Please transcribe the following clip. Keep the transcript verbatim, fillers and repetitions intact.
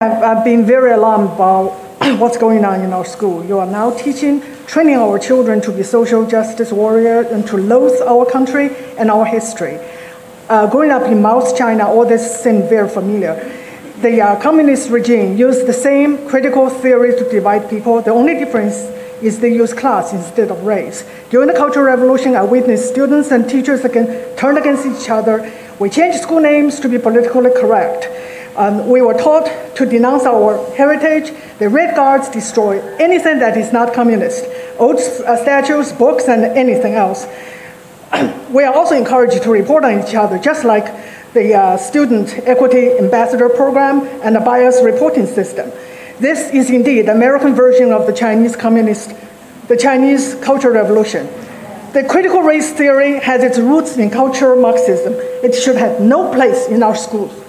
I've been very alarmed about what's going on in our school. You are now teaching, training our children to be social justice warriors and to loathe our country and our history. Uh, growing up in Mao's China, all this seemed very familiar. The uh, communist regime used the same critical theory to divide people. The only difference is they use class instead of race. During the Cultural Revolution, I witnessed students and teachers again turn against each other. We changed school names to be politically correct. Um, we were taught to denounce our heritage. The Red Guards destroy anything that is not communist, old uh, statues, books, and anything else. We are also encouraged to report on each other, just like the uh, Student Equity Ambassador Program and the bias reporting system. This is indeed the American version of the Chinese communist, the Chinese Cultural Revolution. The critical race theory has its roots in cultural Marxism. It should have no place in our schools.